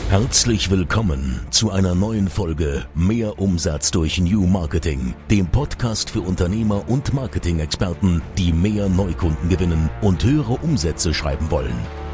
Herzlich willkommen zu einer neuen Folge Mehr Umsatz durch New Marketing, dem Podcast für Unternehmer und Marketing-Experten, die mehr Neukunden gewinnen und höhere Umsätze schreiben wollen.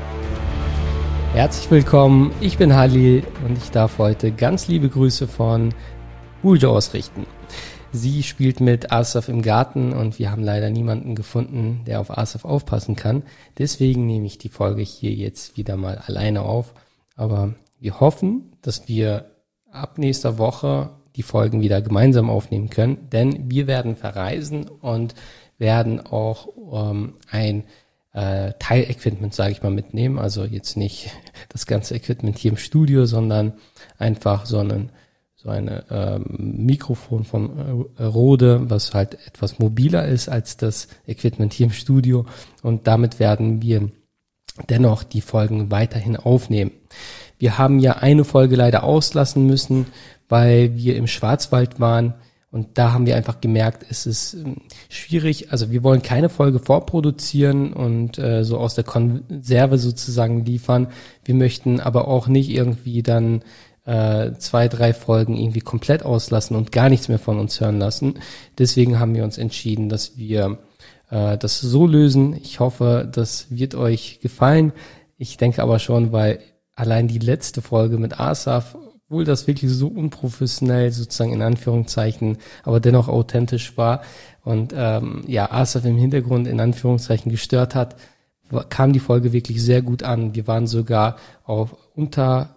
Herzlich willkommen, ich bin Halil und ich darf heute ganz liebe Grüße von Buljo ausrichten. Sie spielt mit Asaf im Garten und wir haben leider niemanden gefunden, der auf Asaf aufpassen kann. Deswegen nehme ich die Folge hier jetzt wieder mal alleine auf. Aber wir hoffen, dass wir ab nächster Woche die Folgen wieder gemeinsam aufnehmen können, denn wir werden verreisen und werden auch ein Teilequipment, sage ich mal, mitnehmen. Also jetzt nicht das ganze Equipment hier im Studio, sondern einfach so ein Mikrofon von Rode, was halt etwas mobiler ist als das Equipment hier im Studio. Und damit werden wir dennoch die Folgen weiterhin aufnehmen. Wir haben ja eine Folge leider auslassen müssen, weil wir im Schwarzwald waren. Und da haben wir einfach gemerkt, es ist schwierig. Also wir wollen keine Folge vorproduzieren und so aus der Konserve sozusagen liefern. Wir möchten aber auch nicht irgendwie dann 2-3 Folgen irgendwie komplett auslassen und gar nichts mehr von uns hören lassen. Deswegen haben wir uns entschieden, dass wir das so lösen. Ich hoffe, das wird euch gefallen. Ich denke aber schon, weil allein die letzte Folge mit Asaf, obwohl das wirklich so unprofessionell sozusagen in Anführungszeichen, aber dennoch authentisch war und Asaf im Hintergrund in Anführungszeichen gestört hat, kam die Folge wirklich sehr gut an. Wir waren sogar auf unter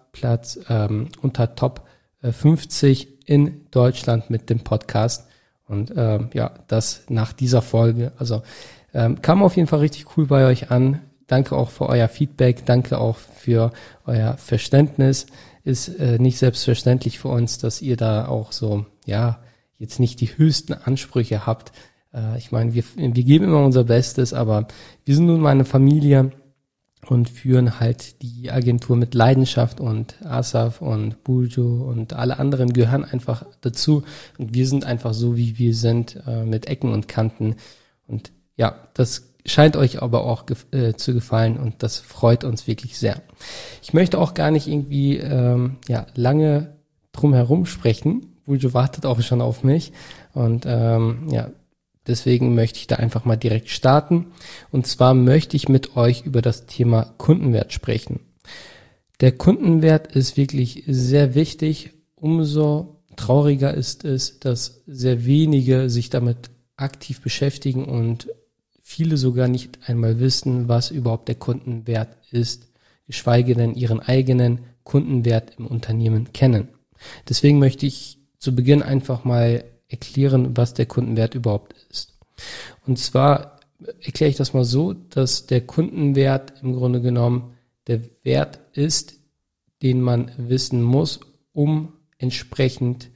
Top 50 in Deutschland mit dem Podcast. Und das nach dieser Folge. Also kam auf jeden Fall richtig cool bei euch an. Danke auch für euer Feedback. Danke auch für euer Verständnis. Ist nicht selbstverständlich für uns, dass ihr da auch so, jetzt nicht die höchsten Ansprüche habt. Ich meine, wir geben immer unser Bestes, aber wir sind nun mal eine Familie und führen halt die Agentur mit Leidenschaft und Asaf und Buljo und alle anderen gehören einfach dazu und wir sind einfach so, wie wir sind, mit Ecken und Kanten und ja, das scheint euch aber auch zu gefallen und das freut uns wirklich sehr. Ich möchte auch gar nicht irgendwie lange drum herum sprechen. Buljo wartet auch schon auf mich und deswegen möchte ich da einfach mal direkt starten. Und zwar möchte ich mit euch über das Thema Kundenwert sprechen. Der Kundenwert ist wirklich sehr wichtig. Umso trauriger ist es, dass sehr wenige sich damit aktiv beschäftigen und viele sogar nicht einmal wissen, was überhaupt der Kundenwert ist, geschweige denn ihren eigenen Kundenwert im Unternehmen kennen. Deswegen möchte ich zu Beginn einfach mal erklären, was der Kundenwert überhaupt ist. Und zwar erkläre ich das mal so, dass der Kundenwert im Grunde genommen der Wert ist, den man wissen muss, um entsprechend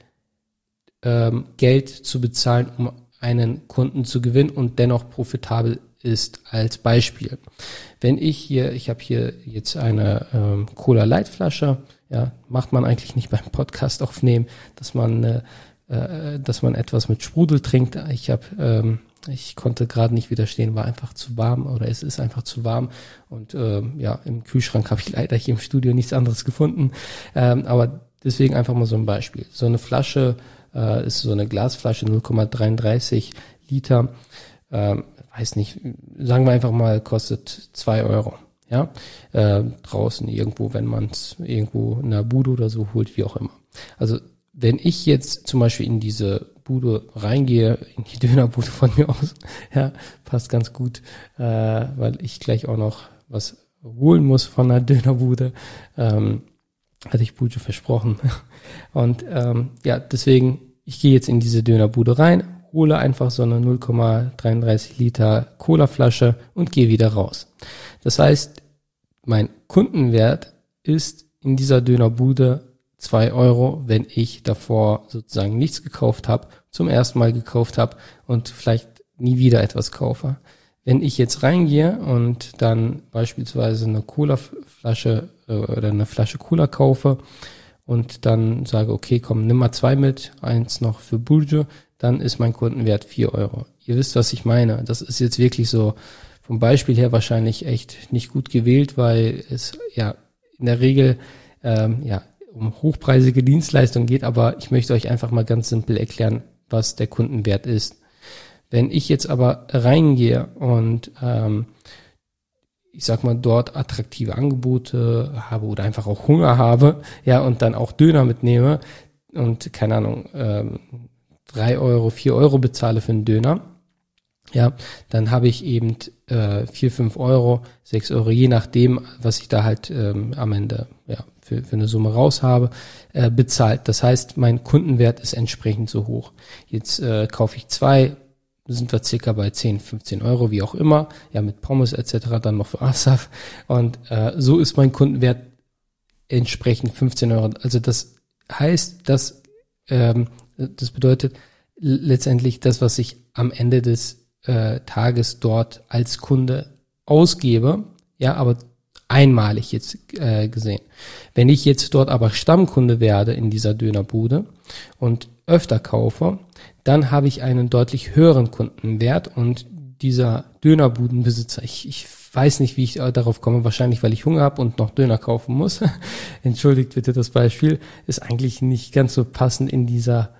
Geld zu bezahlen, um einen Kunden zu gewinnen und dennoch profitabel ist. Als Beispiel, wenn ich habe hier jetzt eine Cola Light Flasche, macht man eigentlich nicht beim Podcast aufnehmen, dass man etwas mit Sprudel trinkt. Ich konnte gerade nicht widerstehen, war einfach zu warm oder es ist einfach zu warm und im Kühlschrank habe ich leider hier im Studio nichts anderes gefunden, aber deswegen einfach mal so ein Beispiel. So eine Flasche ist so eine Glasflasche, 0,33 Liter, weiß nicht, sagen wir einfach mal, kostet 2 Euro. Draußen irgendwo, wenn man es irgendwo in der Bude oder so holt, wie auch immer. Also wenn ich jetzt zum Beispiel in diese Bude reingehe, in die Dönerbude von mir aus, passt ganz gut, weil ich gleich auch noch was holen muss von der Dönerbude, hatte ich Buljo versprochen. Und deswegen, ich gehe jetzt in diese Dönerbude rein, hole einfach so eine 0,33 Liter Colaflasche und gehe wieder raus. Das heißt, mein Kundenwert ist in dieser Dönerbude 2 Euro, wenn ich davor sozusagen nichts gekauft habe, zum ersten Mal gekauft habe und vielleicht nie wieder etwas kaufe. Wenn ich jetzt reingehe und dann beispielsweise eine Colaflasche oder eine Flasche Cola kaufe und dann sage, okay, komm, nimm mal 2 mit, 1 noch für Buljo, dann ist mein Kundenwert 4 Euro. Ihr wisst, was ich meine. Das ist jetzt wirklich so vom Beispiel her wahrscheinlich echt nicht gut gewählt, weil es in der Regel um hochpreisige Dienstleistungen geht, aber ich möchte euch einfach mal ganz simpel erklären, was der Kundenwert ist. Wenn ich jetzt aber reingehe und ich sag mal dort attraktive Angebote habe oder einfach auch Hunger habe, ja, und dann auch Döner mitnehme und keine Ahnung, 3 Euro, 4 Euro bezahle für einen Döner, ja, dann habe ich eben 4, 5 Euro, 6 Euro, je nachdem, was ich da halt am Ende für eine Summe raus habe, bezahlt. Das heißt, mein Kundenwert ist entsprechend so hoch. Jetzt kaufe ich 2, sind wir circa bei 10, 15 Euro, wie auch immer, ja, mit Pommes etc., dann noch für Asaf. Und so ist mein Kundenwert entsprechend 15 Euro. Also das heißt, das bedeutet letztendlich das, was ich am Ende des Tages dort als Kunde ausgebe, ja, aber einmalig jetzt gesehen. Wenn ich jetzt dort aber Stammkunde werde in dieser Dönerbude und öfter kaufe, dann habe ich einen deutlich höheren Kundenwert und dieser Dönerbudenbesitzer, ich weiß nicht, wie ich darauf komme, wahrscheinlich, weil ich Hunger habe und noch Döner kaufen muss. Entschuldigt bitte das Beispiel, ist eigentlich nicht ganz so passend in dieser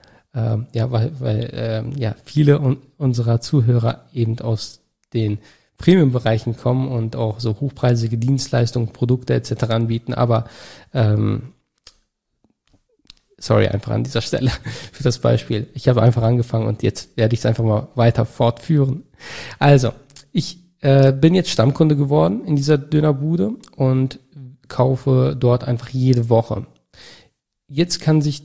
weil viele unserer Zuhörer eben aus den Premium-Bereichen kommen und auch so hochpreisige Dienstleistungen, Produkte etc. anbieten, aber sorry einfach an dieser Stelle für das Beispiel. Ich habe einfach angefangen und jetzt werde ich es einfach mal weiter fortführen. Also, ich bin jetzt Stammkunde geworden in dieser Dönerbude und kaufe dort einfach jede Woche. Jetzt kann sich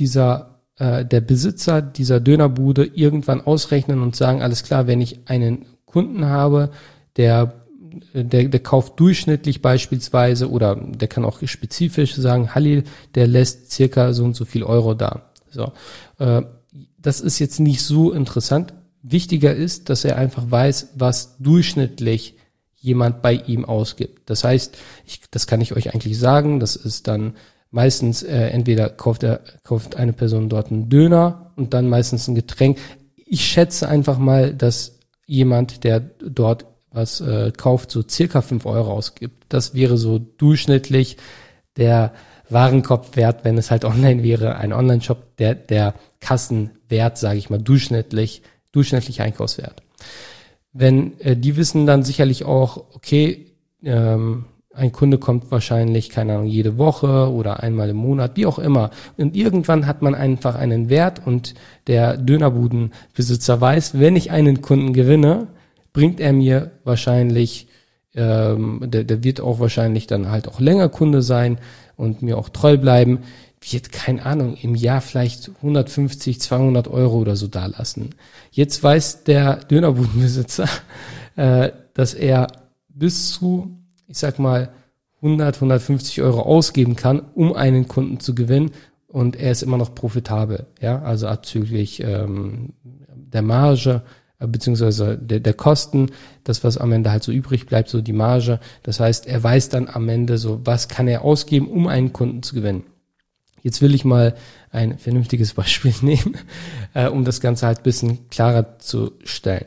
der Besitzer dieser Dönerbude irgendwann ausrechnen und sagen, alles klar, wenn ich einen Kunden habe, der kauft durchschnittlich beispielsweise oder der kann auch spezifisch sagen, Halil, der lässt circa so und so viel Euro da. So, das ist jetzt nicht so interessant. Wichtiger ist, dass er einfach weiß, was durchschnittlich jemand bei ihm ausgibt. Das heißt, das kann ich euch eigentlich sagen, das ist dann meistens entweder kauft eine Person dort einen Döner und dann meistens ein Getränk. Ich schätze einfach mal, dass jemand, der dort was kauft, so circa 5 Euro ausgibt. Das wäre so durchschnittlich der Warenkorbwert, wenn es halt online wäre, ein Online-Shop, der Kassenwert, sage ich mal, durchschnittlich Einkaufswert. Wenn die wissen dann sicherlich auch, okay, ein Kunde kommt wahrscheinlich, keine Ahnung, jede Woche oder einmal im Monat, wie auch immer. Und irgendwann hat man einfach einen Wert und der Dönerbudenbesitzer weiß, wenn ich einen Kunden gewinne, bringt er mir wahrscheinlich, der wird auch wahrscheinlich dann halt auch länger Kunde sein und mir auch treu bleiben, wird, keine Ahnung, im Jahr vielleicht 150, 200 Euro oder so dalassen. Jetzt weiß der Dönerbudenbesitzer, dass er bis zu, ich sag mal, 100, 150 Euro ausgeben kann, um einen Kunden zu gewinnen und er ist immer noch profitabel, ja, also abzüglich der Marge beziehungsweise der Kosten, das was am Ende halt so übrig bleibt, so die Marge, das heißt, er weiß dann am Ende so, was kann er ausgeben, um einen Kunden zu gewinnen. Jetzt will ich mal ein vernünftiges Beispiel nehmen, um das Ganze halt ein bisschen klarer zu stellen.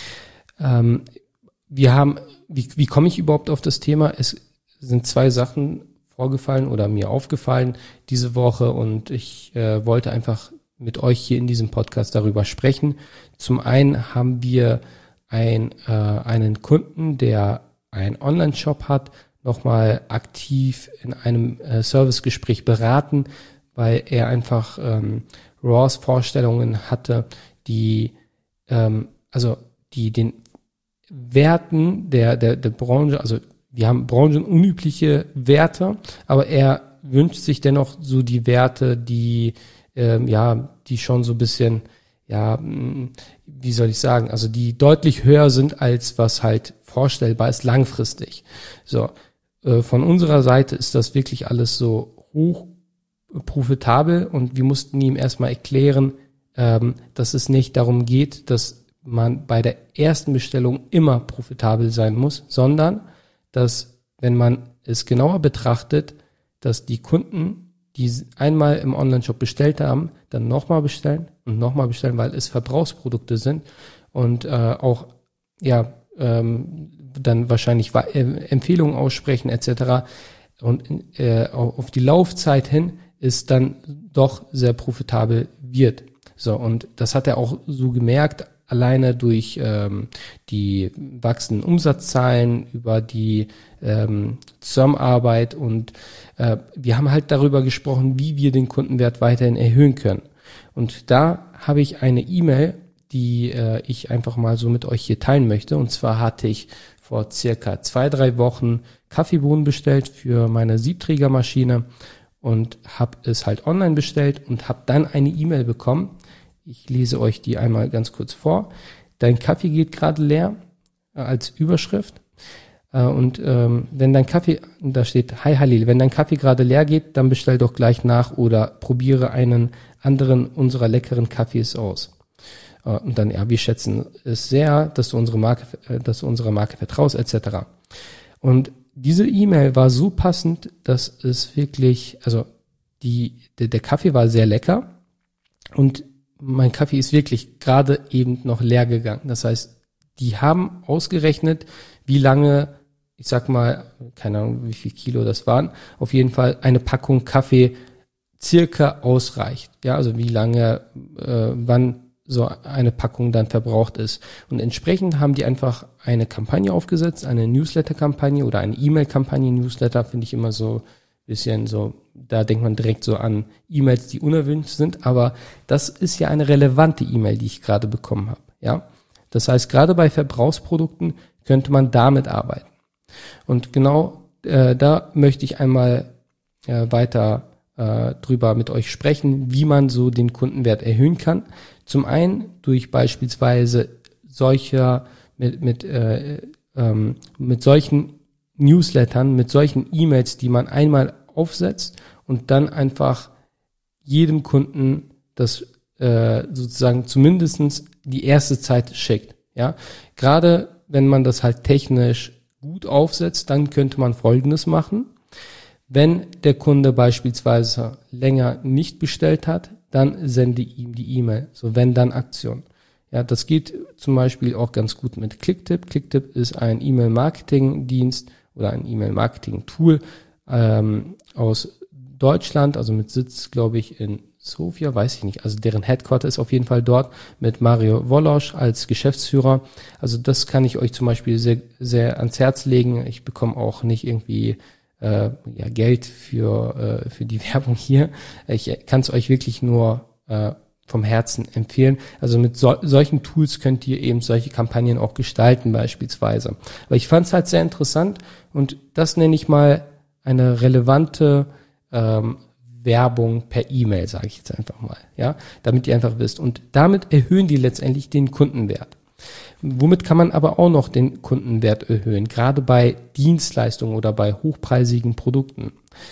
Wie komme ich überhaupt auf das Thema? Es sind 2 Sachen vorgefallen oder mir aufgefallen diese Woche und ich wollte einfach mit euch hier in diesem Podcast darüber sprechen. Zum einen haben wir einen Kunden, der einen Online-Shop hat, nochmal aktiv in einem Servicegespräch beraten, weil er einfach RAWs Vorstellungen hatte, die den Werten der Branche, also wir haben branchenunübliche Werte, aber er wünscht sich dennoch so die Werte, die schon so ein bisschen, wie soll ich sagen, also die deutlich höher sind, als was halt vorstellbar ist langfristig. So, von unserer Seite ist das wirklich alles so hoch profitabel und wir mussten ihm erstmal erklären, dass es nicht darum geht, dass man bei der ersten Bestellung immer profitabel sein muss, sondern dass, wenn man es genauer betrachtet, dass die Kunden, die einmal im Onlineshop bestellt haben, dann nochmal bestellen und nochmal bestellen, weil es Verbrauchsprodukte sind und dann wahrscheinlich Empfehlungen aussprechen etc. und auf die Laufzeit hin es dann doch sehr profitabel wird. So, und das hat er auch so gemerkt, alleine durch die wachsenden Umsatzzahlen, über die Zusammenarbeit, und wir haben halt darüber gesprochen, wie wir den Kundenwert weiterhin erhöhen können. Und da habe ich eine E-Mail, die ich einfach mal so mit euch hier teilen möchte. Und zwar hatte ich vor circa 2-3 Wochen Kaffeebohnen bestellt für meine Siebträgermaschine und habe es halt online bestellt und habe dann eine E-Mail bekommen. Ich lese euch die einmal ganz kurz vor. Dein Kaffee geht gerade leer, als Überschrift. Und wenn dein Kaffee, da steht, hi Halil, wenn dein Kaffee gerade leer geht, dann bestell doch gleich nach oder probiere einen anderen unserer leckeren Kaffees aus. Und dann, ja, wir schätzen es sehr, dass du unserer Marke vertraust, etc. Und diese E-Mail war so passend, dass es wirklich, also der Kaffee war sehr lecker und mein Kaffee ist wirklich gerade eben noch leer gegangen. Das heißt, die haben ausgerechnet, wie lange, ich sag mal, keine Ahnung, wie viel Kilo das waren, auf jeden Fall eine Packung Kaffee circa ausreicht. Ja, also wie lange, wann so eine Packung dann verbraucht ist. Und entsprechend haben die einfach eine Kampagne aufgesetzt, eine Newsletter-Kampagne oder eine E-Mail-Kampagne. Newsletter finde ich immer so ein bisschen so, da denkt man direkt so an E-Mails, die unerwünscht sind, aber das ist ja eine relevante E-Mail, die ich gerade bekommen habe. Ja, das heißt, gerade bei Verbrauchsprodukten könnte man damit arbeiten. Und genau da möchte ich einmal weiter drüber mit euch sprechen, wie man so den Kundenwert erhöhen kann. Zum einen durch beispielsweise mit solchen Newslettern, mit solchen E-Mails, die man einmal aufsetzt und dann einfach jedem Kunden das sozusagen zumindestens die erste Zeit schickt. Ja, gerade wenn man das halt technisch gut aufsetzt, dann könnte man Folgendes machen. Wenn der Kunde beispielsweise länger nicht bestellt hat, dann sende ihm die E-Mail. So, wenn dann Aktion. Ja, das geht zum Beispiel auch ganz gut mit Clicktip. Clicktip ist ein E-Mail-Marketing-Dienst oder ein E-Mail-Marketing-Tool aus Deutschland, also mit Sitz, glaube ich, in Sofia, weiß ich nicht. Also deren Headquarter ist auf jeden Fall dort mit Mario Wolosch als Geschäftsführer. Also das kann ich euch zum Beispiel sehr, sehr ans Herz legen. Ich bekomme auch nicht irgendwie Geld für die Werbung hier. Ich kann es euch wirklich nur vom Herzen empfehlen. Also mit solchen Tools könnt ihr eben solche Kampagnen auch gestalten beispielsweise. Aber ich fand es halt sehr interessant und das nenne ich mal eine relevante Werbung per E-Mail, sage ich jetzt einfach mal, ja, damit ihr einfach wisst. Und damit erhöhen die letztendlich den Kundenwert. Womit kann man aber auch noch den Kundenwert erhöhen, gerade bei Dienstleistungen oder bei hochpreisigen Produkten.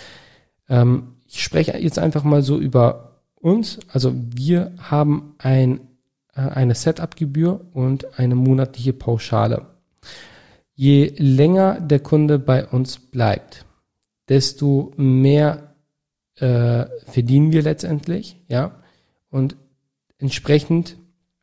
Ich spreche jetzt einfach mal so über uns. Also wir haben eine Setup-Gebühr und eine monatliche Pauschale. Je länger der Kunde bei uns bleibt, desto mehr verdienen wir letztendlich, ja. Und entsprechend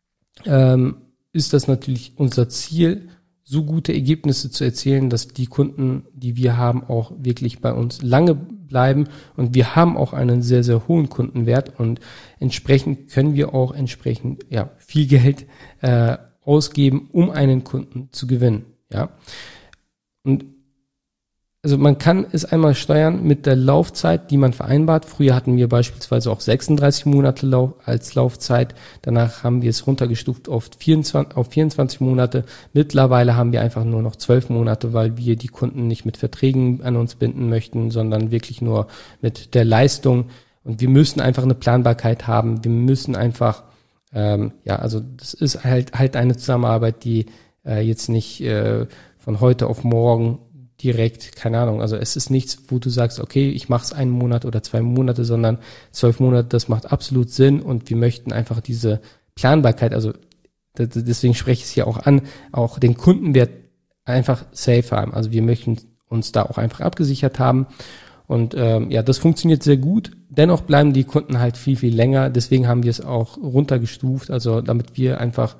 ist das natürlich unser Ziel, so gute Ergebnisse zu erzielen, dass die Kunden, die wir haben, auch wirklich bei uns lange bleiben. Und wir haben auch einen sehr, sehr hohen Kundenwert und entsprechend können wir auch viel Geld ausgeben, um einen Kunden zu gewinnen, ja. Und also man kann es einmal steuern mit der Laufzeit, die man vereinbart. Früher hatten wir beispielsweise auch 36 Monate als Laufzeit. Danach haben wir es runtergestuft auf 24 Monate. Mittlerweile haben wir einfach nur noch 12 Monate, weil wir die Kunden nicht mit Verträgen an uns binden möchten, sondern wirklich nur mit der Leistung. Und wir müssen einfach eine Planbarkeit haben. Wir müssen einfach, also das ist halt eine Zusammenarbeit, die jetzt nicht von heute auf morgen direkt, keine Ahnung, also es ist nichts, wo du sagst, okay, ich mache es 1 Monat oder 2 Monate, sondern 12 Monate, das macht absolut Sinn und wir möchten einfach diese Planbarkeit, also deswegen spreche ich es hier auch an, auch den Kundenwert einfach safe haben. Also wir möchten uns da auch einfach abgesichert haben und das funktioniert sehr gut. Dennoch bleiben die Kunden halt viel, viel länger, deswegen haben wir es auch runtergestuft, also damit wir einfach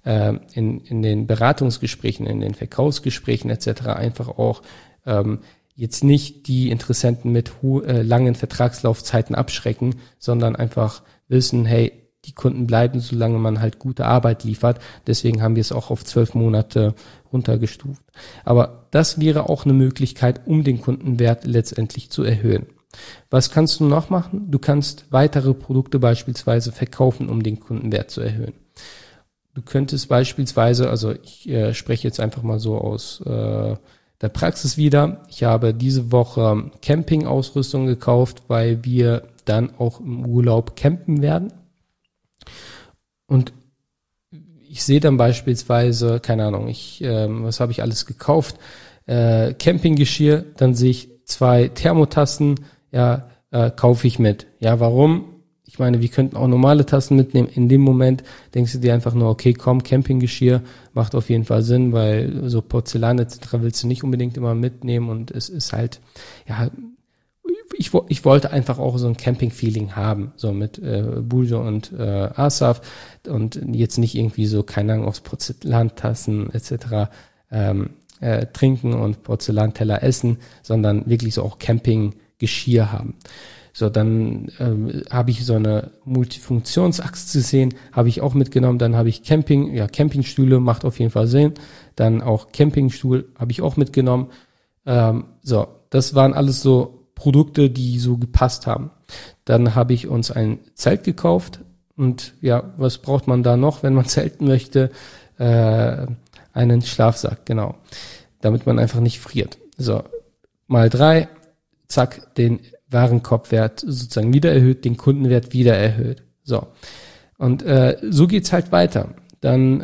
in den Beratungsgesprächen, in den Verkaufsgesprächen etc. einfach auch jetzt nicht die Interessenten mit langen Vertragslaufzeiten abschrecken, sondern einfach wissen, hey, die Kunden bleiben, solange man halt gute Arbeit liefert. Deswegen haben wir es auch auf 12 Monate runtergestuft. Aber das wäre auch eine Möglichkeit, um den Kundenwert letztendlich zu erhöhen. Was kannst du noch machen? Du kannst weitere Produkte beispielsweise verkaufen, um den Kundenwert zu erhöhen. Du könntest beispielsweise, also ich spreche jetzt einfach mal so aus der Praxis wieder. Ich habe diese Woche Campingausrüstung gekauft, weil wir dann auch im Urlaub campen werden. Und ich sehe dann beispielsweise, keine Ahnung, was habe ich alles gekauft? Campinggeschirr, dann sehe ich 2 Thermotassen, kaufe ich mit. Ja, warum? Ich meine, wir könnten auch normale Tassen mitnehmen. In dem Moment denkst du dir einfach nur, okay, komm, Campinggeschirr macht auf jeden Fall Sinn, weil so Porzellan etc. willst du nicht unbedingt immer mitnehmen und es ist halt, ja, ich wollte einfach auch so ein Camping-Feeling haben, so mit Burjo und Asaf und jetzt nicht irgendwie so, keine Ahnung, aus Porzellantassen etc. Trinken und Porzellanteller essen, sondern wirklich so auch Camping-Geschirr haben. So, dann habe ich so eine Multifunktionsachse gesehen, habe ich auch mitgenommen. Dann habe ich Campingstühle, macht auf jeden Fall Sinn. Dann auch Campingstuhl habe ich auch mitgenommen. So, das waren alles so Produkte, die so gepasst haben. Dann habe ich uns ein Zelt gekauft und ja, was braucht man da noch, wenn man zelten möchte? Einen Schlafsack, genau, damit man einfach nicht friert. So, mal 3, zack, den Warenkorbwert sozusagen wieder erhöht, den Kundenwert wieder erhöht. So, und so geht's halt weiter. Dann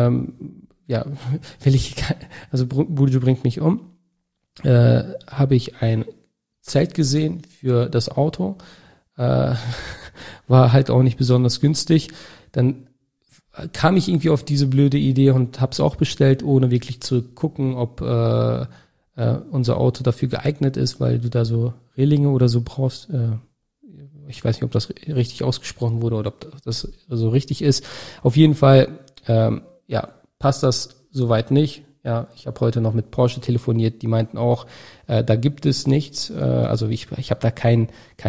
Burjo bringt mich um, habe ich ein Zelt gesehen für das Auto, war halt auch nicht besonders günstig. Dann kam ich irgendwie auf diese blöde Idee und habe es auch bestellt, ohne wirklich zu gucken, ob unser Auto dafür geeignet ist, weil du da so Relinge oder so brauchst. Ich weiß nicht, ob das richtig ausgesprochen wurde oder ob das so richtig ist. Auf jeden Fall, passt das soweit nicht. Ja, ich habe heute noch mit Porsche telefoniert, die meinten auch, da gibt es nichts. Also ich habe da kein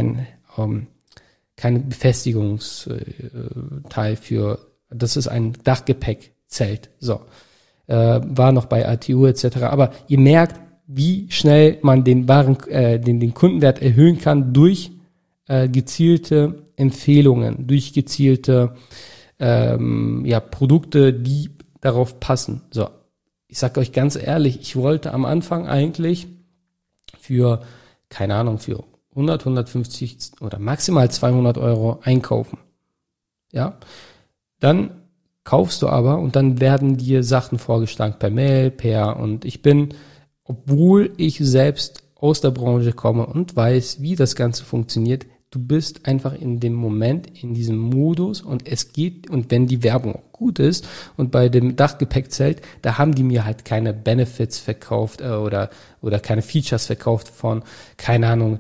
Befestigungsteil für. Das ist ein Dachgepäckzelt. So, war noch bei ATU etc. Aber ihr merkt, wie schnell man den Kundenwert erhöhen kann durch gezielte Empfehlungen, durch gezielte Produkte, die darauf passen. So. Ich sage euch ganz ehrlich, ich wollte am Anfang eigentlich für 100, 150 oder maximal 200 Euro einkaufen. Ja, dann kaufst du aber und dann werden dir Sachen vorgeschlagen per Mail, und ich bin, obwohl ich selbst aus der Branche komme und weiß, wie das Ganze funktioniert, du bist einfach in dem Moment, in diesem Modus und es geht, und wenn die Werbung auch gut ist und bei dem Dachgepäckzelt, da haben die mir halt keine Benefits verkauft oder keine Features verkauft von, keine Ahnung,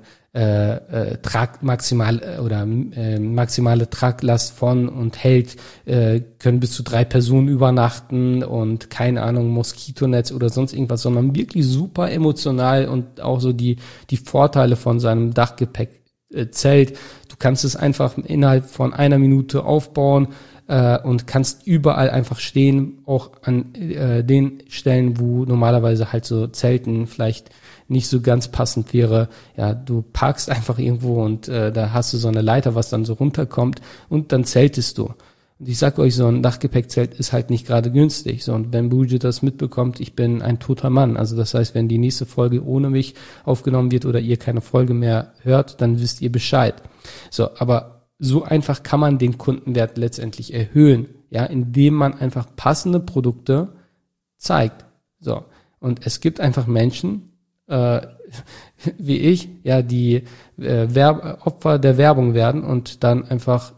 maximale Traglast von und hält, können bis zu 3 Personen übernachten und keine Ahnung, Moskitonetz oder sonst irgendwas, sondern wirklich super emotional und auch so die Vorteile von seinem Dachgepäckzelt. Du kannst es einfach innerhalb von 1 Minute aufbauen und kannst überall einfach stehen, auch an den Stellen, wo normalerweise halt so Zelten vielleicht nicht so ganz passend wäre. Ja, du parkst einfach irgendwo und da hast du so eine Leiter, was dann so runterkommt und dann zeltest du. Und ich sag euch, so ein Dachgepäckzelt ist halt nicht gerade günstig. So, und wenn Burjo das mitbekommt, ich bin ein toter Mann. Also das heißt, wenn die nächste Folge ohne mich aufgenommen wird oder ihr keine Folge mehr hört, dann wisst ihr Bescheid. So, aber so einfach kann man den Kundenwert letztendlich erhöhen, ja, indem man einfach passende Produkte zeigt. So, und es gibt einfach Menschen, wie ich, ja, die Opfer der Werbung werden und dann einfach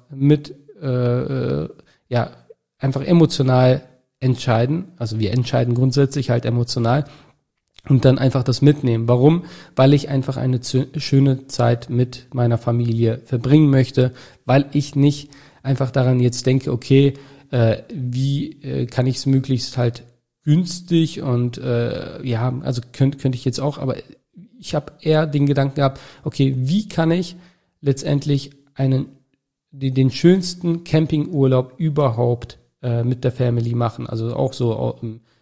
einfach emotional entscheiden. Also wir entscheiden grundsätzlich halt emotional und dann einfach das mitnehmen. Warum? Weil ich einfach eine schöne Zeit mit meiner Familie verbringen möchte, weil ich nicht einfach daran jetzt denke, okay, wie kann ich es möglichst halt günstig und also könnte ich jetzt auch, aber ich habe eher den Gedanken gehabt, okay, wie kann ich letztendlich den schönsten Campingurlaub überhaupt mit der Family machen. Also auch so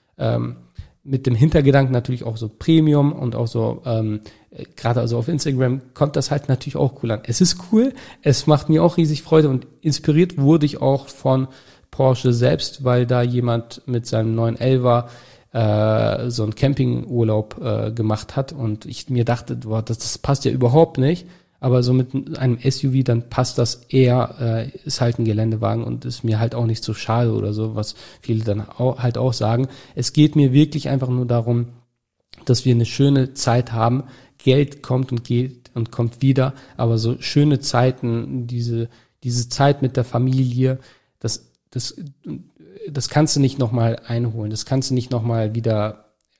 mit dem Hintergedanken natürlich auch so Premium und auch so gerade also auf Instagram kommt das halt natürlich auch cool an. Es ist cool, es macht mir auch riesig Freude und inspiriert wurde ich auch von Porsche selbst, weil da jemand mit seinem 911er so einen Campingurlaub gemacht hat und ich mir dachte, boah, das passt ja überhaupt nicht. Aber so mit einem SUV, dann passt das eher, ist halt ein Geländewagen und ist mir halt auch nicht so schade oder so, was viele dann halt auch sagen. Es geht mir wirklich einfach nur darum, dass wir eine schöne Zeit haben. Geld kommt und geht und kommt wieder, aber so schöne Zeiten, diese Zeit mit der Familie, das kannst du nicht nochmal einholen, das kannst du nicht nochmal wieder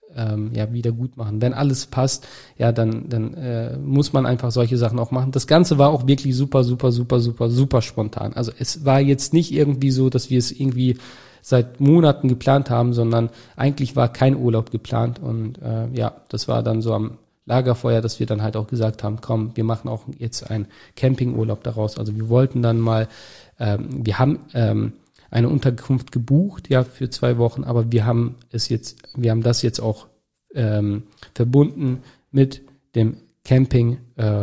gut machen. Wenn alles passt, ja, dann muss man einfach solche Sachen auch machen. Das Ganze war auch wirklich super spontan. Also es war jetzt nicht irgendwie so, dass wir es irgendwie seit Monaten geplant haben, sondern eigentlich war kein Urlaub geplant und das war dann so am Lagerfeuer, dass wir dann halt auch gesagt haben, komm, wir machen auch jetzt einen Campingurlaub daraus. Also wir wollten dann mal, wir haben eine Unterkunft gebucht, ja, für 2 Wochen, aber wir haben das jetzt auch verbunden mit dem Camping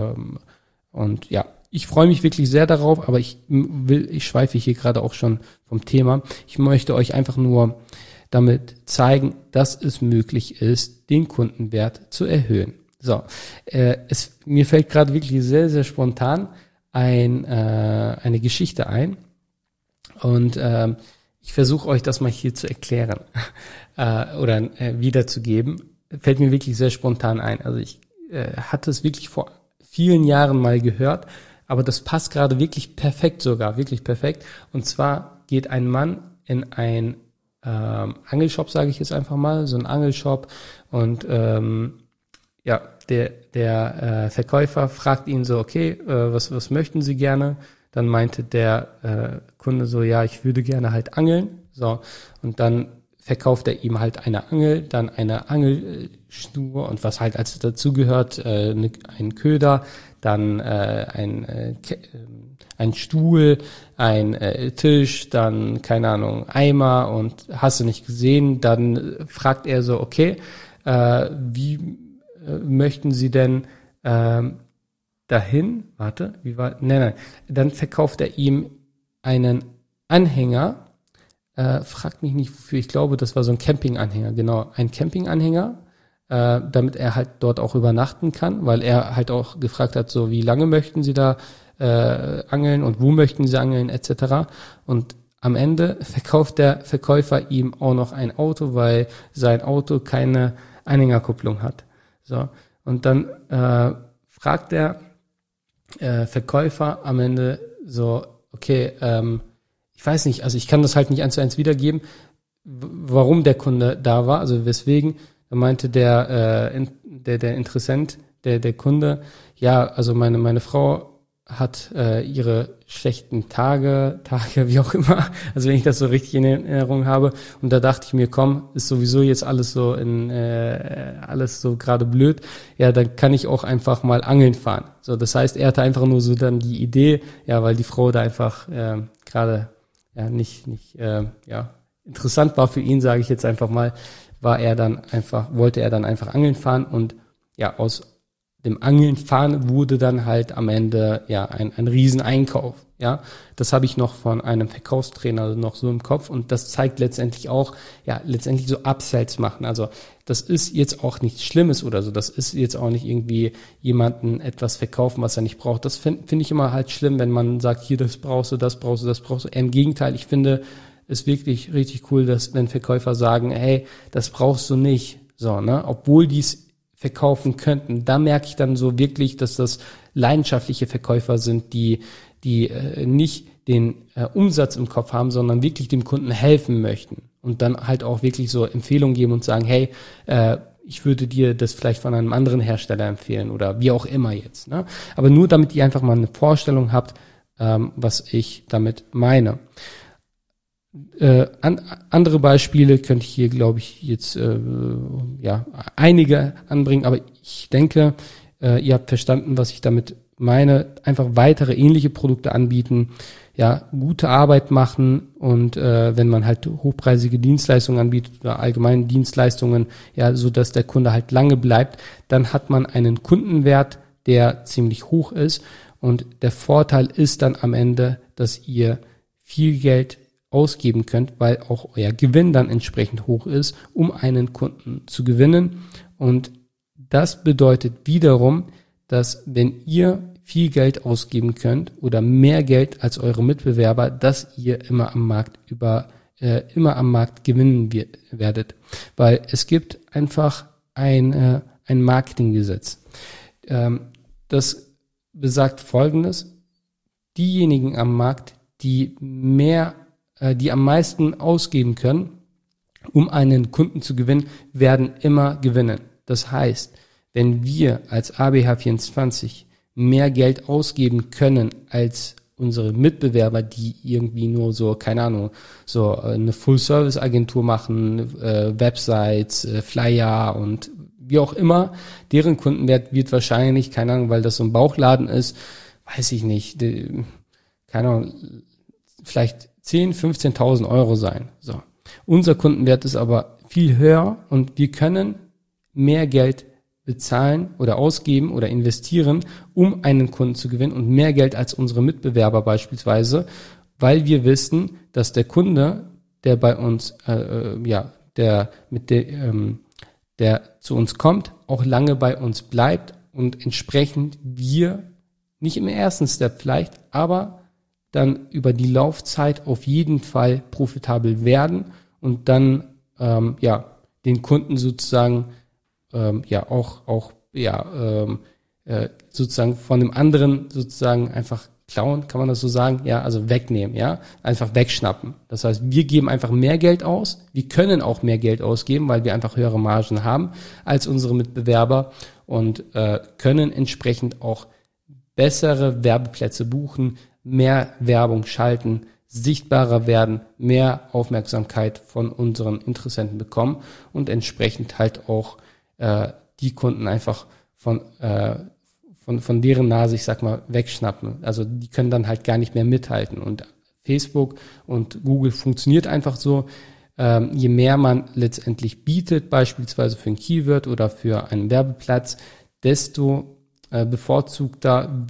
und ja, ich freue mich wirklich sehr darauf, aber ich schweife hier gerade auch schon vom Thema. Ich möchte euch einfach nur damit zeigen, dass es möglich ist, den Kundenwert zu erhöhen. So, mir fällt gerade wirklich sehr, sehr spontan eine Geschichte ein. Und ich versuche euch das mal hier zu erklären oder wiederzugeben. Fällt mir wirklich sehr spontan ein. Also ich hatte es wirklich vor vielen Jahren mal gehört, aber das passt gerade wirklich perfekt sogar, wirklich perfekt. Und zwar geht ein Mann in ein Angelshop, sage ich jetzt einfach mal, so ein Angelshop und der Verkäufer fragt ihn so, okay, was möchten Sie gerne? Dann meinte der Kunde so, ja, ich würde gerne halt angeln. So, und dann verkauft er ihm halt eine Angel, dann eine Angelschnur und was halt als dazu gehört, ein Köder, dann ein Stuhl, ein Tisch, dann, keine Ahnung, Eimer und hast du nicht gesehen. Dann fragt er so, okay, wie möchten Sie denn dahin, dann verkauft er ihm einen Anhänger, fragt mich nicht wofür, ich glaube, das war so ein Campinganhänger, genau, ein Campinganhänger, damit er halt dort auch übernachten kann, weil er halt auch gefragt hat, so wie lange möchten Sie da angeln und wo möchten Sie angeln, etc. Und am Ende verkauft der Verkäufer ihm auch noch ein Auto, weil sein Auto keine Anhängerkupplung hat. So, und dann fragt der Verkäufer am Ende so, okay, ich weiß nicht, also ich kann das halt nicht 1:1 wiedergeben, warum der Kunde da war, also weswegen. Da meinte der Interessent, der Kunde, ja, also meine Frau hat ihre schlechten Tage, wie auch immer, also wenn ich das so richtig in Erinnerung habe, und da dachte ich mir, komm, ist sowieso jetzt alles so alles so gerade blöd, ja, dann kann ich auch einfach mal angeln fahren. So, das heißt, er hatte einfach nur so dann die Idee, ja, weil die Frau da einfach gerade nicht interessant war für ihn, sage ich jetzt einfach mal, wollte er dann einfach angeln fahren und ja, aus dem Angeln fahren wurde dann halt am Ende ein Rieseneinkauf. Ja, das habe ich noch von einem Verkaufstrainer noch so im Kopf und das zeigt letztendlich auch, letztendlich so Upsells machen. Also das ist jetzt auch nichts Schlimmes oder so. Das ist jetzt auch nicht irgendwie jemanden etwas verkaufen, was er nicht braucht. Das finde ich immer halt schlimm, wenn man sagt, hier, das brauchst du, das brauchst du, das brauchst du. Im Gegenteil, ich finde es wirklich richtig cool, dass wenn Verkäufer sagen, hey, das brauchst du nicht. So, ne, obwohl dies verkaufen könnten. Da merke ich dann so wirklich, dass das leidenschaftliche Verkäufer sind, die nicht den Umsatz im Kopf haben, sondern wirklich dem Kunden helfen möchten und dann halt auch wirklich so Empfehlungen geben und sagen, hey, ich würde dir das vielleicht von einem anderen Hersteller empfehlen oder wie auch immer jetzt. Ne? Aber nur damit ihr einfach mal eine Vorstellung habt, was ich damit meine. Andere Beispiele könnte ich hier, glaube ich, jetzt einige anbringen, aber ich denke, ihr habt verstanden, was ich damit meine. Einfach weitere ähnliche Produkte anbieten, ja, gute Arbeit machen und wenn man halt hochpreisige Dienstleistungen anbietet oder allgemeine Dienstleistungen, ja, so dass der Kunde halt lange bleibt, dann hat man einen Kundenwert, der ziemlich hoch ist, und der Vorteil ist dann am Ende, dass ihr viel Geld ausgeben könnt, weil auch euer Gewinn dann entsprechend hoch ist, um einen Kunden zu gewinnen. Und das bedeutet wiederum, dass wenn ihr viel Geld ausgeben könnt oder mehr Geld als eure Mitbewerber, dass ihr immer am Markt gewinnen werdet. Weil es gibt einfach ein Marketinggesetz. Das besagt Folgendes: Diejenigen am Markt, die am meisten ausgeben können, um einen Kunden zu gewinnen, werden immer gewinnen. Das heißt, wenn wir als ABH24 mehr Geld ausgeben können als unsere Mitbewerber, die irgendwie nur so, keine Ahnung, so eine Full-Service-Agentur machen, Websites, Flyer und wie auch immer, deren Kundenwert wird wahrscheinlich, keine Ahnung, weil das so ein Bauchladen ist, weiß ich nicht, keine Ahnung, vielleicht 10.000, 15.000 Euro sein. So. Unser Kundenwert ist aber viel höher und wir können mehr Geld bezahlen oder ausgeben oder investieren, um einen Kunden zu gewinnen, und mehr Geld als unsere Mitbewerber beispielsweise, weil wir wissen, dass der Kunde, der bei uns, der zu uns kommt, auch lange bei uns bleibt und entsprechend wir nicht im ersten Step vielleicht, aber dann über die Laufzeit auf jeden Fall profitabel werden und dann den Kunden sozusagen sozusagen von dem anderen sozusagen einfach klauen, kann man das so sagen? Ja, also wegnehmen, ja, einfach wegschnappen. Das heißt, wir geben einfach mehr Geld aus. Wir können auch mehr Geld ausgeben, weil wir einfach höhere Margen haben als unsere Mitbewerber und können entsprechend auch bessere Werbeplätze buchen, mehr Werbung schalten, sichtbarer werden, mehr Aufmerksamkeit von unseren Interessenten bekommen und entsprechend halt auch die Kunden einfach von deren Nase, ich sag mal, wegschnappen. Also die können dann halt gar nicht mehr mithalten. Und Facebook und Google funktioniert einfach so. Je mehr man letztendlich bietet, beispielsweise für ein Keyword oder für einen Werbeplatz, desto bevorzugter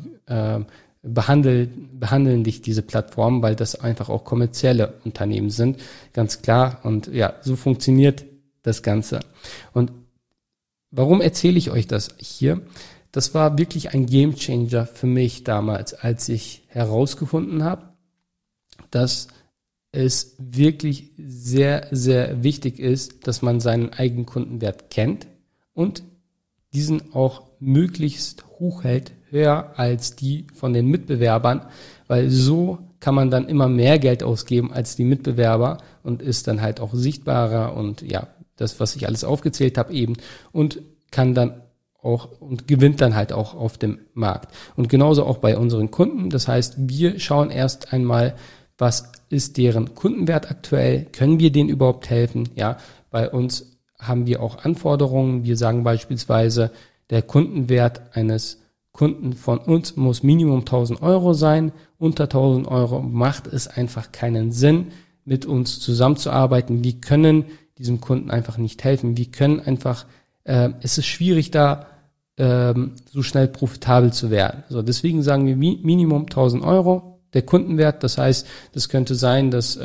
behandeln dich diese Plattformen, weil das einfach auch kommerzielle Unternehmen sind, ganz klar. Und ja, so funktioniert das Ganze. Und warum erzähle ich euch das hier? Das war wirklich ein Gamechanger für mich damals, als ich herausgefunden habe, dass es wirklich sehr, sehr wichtig ist, dass man seinen eigenen Kundenwert kennt und diesen auch möglichst hoch hält, höher als die von den Mitbewerbern, weil so kann man dann immer mehr Geld ausgeben als die Mitbewerber und ist dann halt auch sichtbarer und ja, das, was ich alles aufgezählt habe eben, und kann dann auch und gewinnt dann halt auch auf dem Markt. Und genauso auch bei unseren Kunden. Das heißt, wir schauen erst einmal, was ist deren Kundenwert aktuell? Können wir denen überhaupt helfen? Ja, bei uns haben wir auch Anforderungen. Wir sagen beispielsweise, der Kundenwert eines Kunden von uns muss Minimum 1.000 Euro sein. Unter 1.000 Euro macht es einfach keinen Sinn, mit uns zusammenzuarbeiten. Wir können diesem Kunden einfach nicht helfen. Wir können einfach, es ist schwierig da, so schnell profitabel zu werden. So, deswegen sagen wir Minimum 1.000 Euro, der Kundenwert. Das heißt, das könnte sein, dass,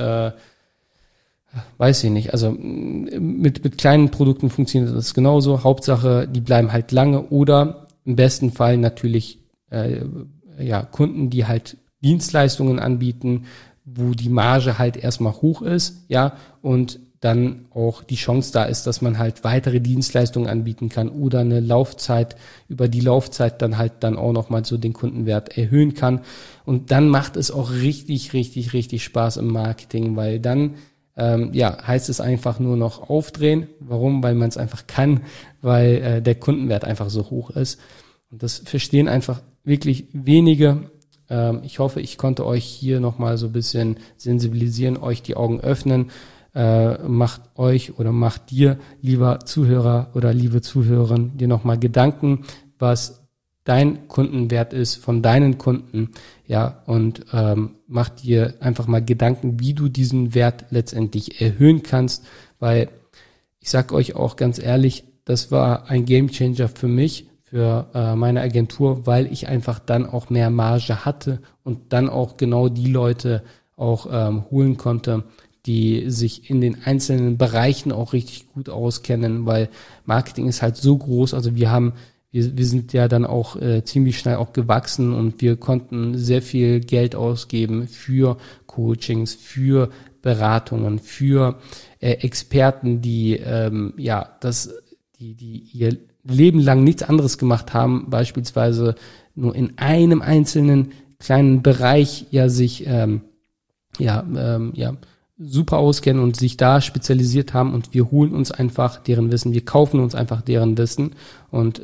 weiß ich nicht, also mit kleinen Produkten funktioniert das genauso. Hauptsache, die bleiben halt lange, oder im besten Fall natürlich Kunden, die halt Dienstleistungen anbieten, wo die Marge halt erstmal hoch ist, ja, und dann auch die Chance da ist, dass man halt weitere Dienstleistungen anbieten kann oder eine Laufzeit, über die Laufzeit dann halt dann auch nochmal so den Kundenwert erhöhen kann. Und dann macht es auch richtig, richtig, richtig Spaß im Marketing, weil dann heißt es einfach nur noch aufdrehen. Warum? Weil man es einfach kann, weil der Kundenwert einfach so hoch ist. Und das verstehen einfach wirklich wenige. ich hoffe, ich konnte euch hier nochmal so ein bisschen sensibilisieren, euch die Augen öffnen. Macht euch oder macht dir, lieber Zuhörer oder liebe Zuhörerin, dir nochmal Gedanken, was dein Kundenwert ist von deinen Kunden, ja, und mach dir einfach mal Gedanken, wie du diesen Wert letztendlich erhöhen kannst, weil ich sag euch auch ganz ehrlich, das war ein Gamechanger für mich, für meine Agentur, weil ich einfach dann auch mehr Marge hatte und dann auch genau die Leute auch holen konnte, die sich in den einzelnen Bereichen auch richtig gut auskennen, weil Marketing ist halt so groß, also wir sind ja dann auch ziemlich schnell auch gewachsen und wir konnten sehr viel Geld ausgeben für Coachings, für Beratungen, für Experten, die die ihr Leben lang nichts anderes gemacht haben, beispielsweise nur in einem einzelnen kleinen Bereich sich super auskennen und sich da spezialisiert haben, und wir holen uns einfach deren Wissen, wir kaufen uns einfach deren Wissen und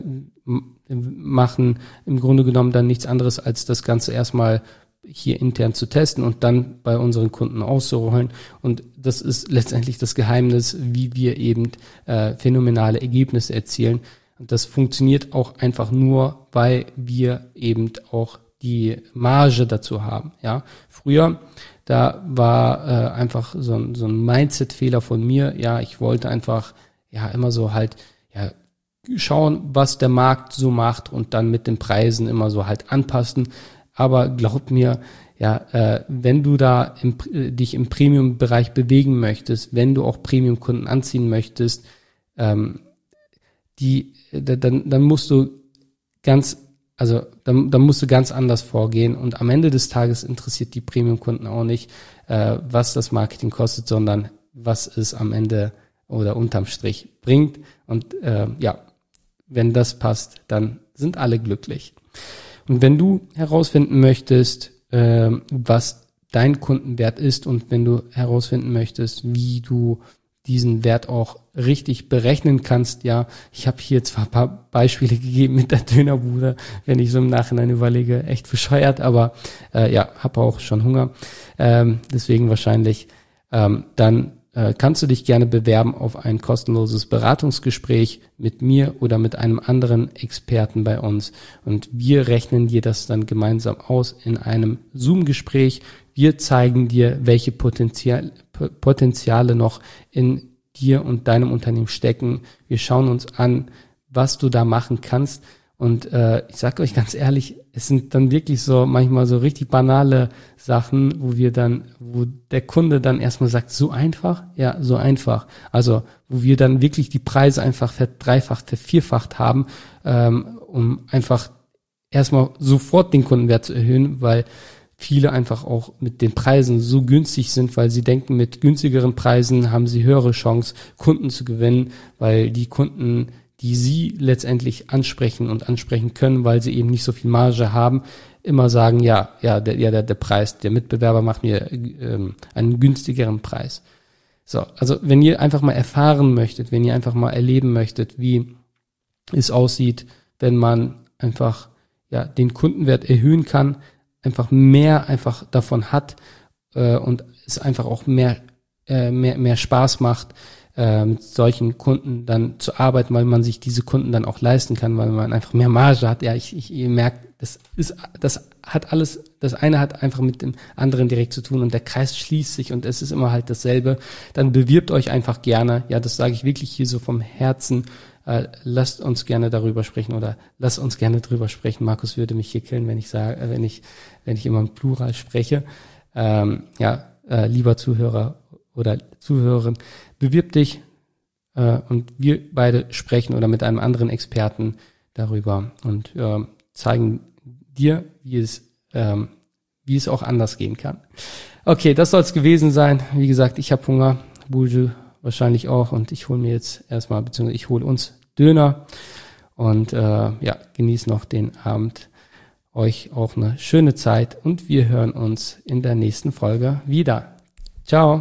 machen im Grunde genommen dann nichts anderes, als das Ganze erstmal hier intern zu testen und dann bei unseren Kunden auszurollen. Und das ist letztendlich das Geheimnis, wie wir eben phänomenale Ergebnisse erzielen. Und das funktioniert auch einfach nur, weil wir eben auch die Marge dazu haben. Ja, früher, da war einfach so ein Mindset-Fehler von mir. Ja, ich wollte einfach immer so schauen, was der Markt so macht und dann mit den Preisen immer so halt anpassen. Aber glaub mir, wenn du da dich im Premium-Bereich bewegen möchtest, wenn du auch Premium-Kunden anziehen möchtest, dann musst du ganz anders vorgehen, und am Ende des Tages interessiert die Premium-Kunden auch nicht, was das Marketing kostet, sondern was es am Ende oder unterm Strich bringt. Und wenn das passt, dann sind alle glücklich. Und wenn du herausfinden möchtest, was dein Kundenwert ist, und wenn du herausfinden möchtest, wie du diesen Wert auch richtig berechnen kannst, ich habe hier zwar ein paar Beispiele gegeben mit der Dönerbude, wenn ich so im Nachhinein überlege, echt bescheuert, aber habe auch schon Hunger, deswegen wahrscheinlich, dann kannst du dich gerne bewerben auf ein kostenloses Beratungsgespräch mit mir oder mit einem anderen Experten bei uns. Und wir rechnen dir das dann gemeinsam aus in einem Zoom-Gespräch. Wir zeigen dir, welche Potenziale noch in dir und deinem Unternehmen stecken. Wir schauen uns an, was du da machen kannst. Und ich sage euch ganz ehrlich, es sind dann wirklich so manchmal so richtig banale Sachen, wo der Kunde dann erstmal sagt, so einfach? Ja, so einfach. Also wo wir dann wirklich die Preise einfach verdreifacht, vervierfacht haben, um einfach erstmal sofort den Kundenwert zu erhöhen, weil viele einfach auch mit den Preisen so günstig sind, weil sie denken, mit günstigeren Preisen haben sie höhere Chance, Kunden zu gewinnen, weil die Kunden, die sie letztendlich ansprechen können, weil sie eben nicht so viel Marge haben, immer sagen, der Preis, der Mitbewerber macht mir einen günstigeren Preis. So, also wenn ihr einfach mal erfahren möchtet, wenn ihr einfach mal erleben möchtet, wie es aussieht, wenn man einfach den Kundenwert erhöhen kann, einfach mehr einfach davon hat und es einfach auch mehr Spaß macht, mit solchen Kunden dann zu arbeiten, weil man sich diese Kunden dann auch leisten kann, weil man einfach mehr Marge hat. Ja, ihr merkt, das eine hat einfach mit dem anderen direkt zu tun und der Kreis schließt sich und es ist immer halt dasselbe. Dann bewirbt euch einfach gerne. Ja, das sage ich wirklich hier so vom Herzen. Lasst uns gerne darüber sprechen oder lasst uns gerne drüber sprechen. Markus würde mich hier killen, wenn ich immer im Plural spreche. Lieber Zuhörer oder Zuhörerin, bewirb dich und wir beide sprechen oder mit einem anderen Experten darüber und zeigen dir, wie es auch anders gehen kann. Okay, das soll es gewesen sein. Wie gesagt, ich habe Hunger, Buju wahrscheinlich auch, und ich hole mir jetzt erstmal, beziehungsweise ich hole uns Döner und genieß noch den Abend. Euch auch eine schöne Zeit und wir hören uns in der nächsten Folge wieder. Ciao.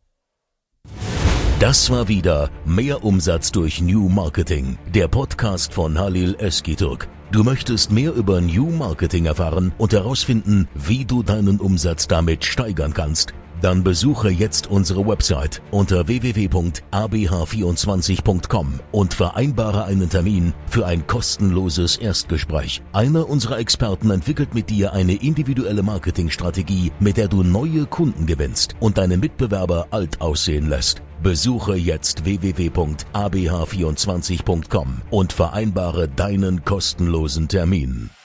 Das war wieder Mehr Umsatz durch New Marketing, der Podcast von Halil Özgürtürk. Du möchtest mehr über New Marketing erfahren und herausfinden, wie du deinen Umsatz damit steigern kannst? Dann besuche jetzt unsere Website unter www.abh24.com und vereinbare einen Termin für ein kostenloses Erstgespräch. Einer unserer Experten entwickelt mit dir eine individuelle Marketingstrategie, mit der du neue Kunden gewinnst und deine Mitbewerber alt aussehen lässt. Besuche jetzt www.abh24.com und vereinbare deinen kostenlosen Termin.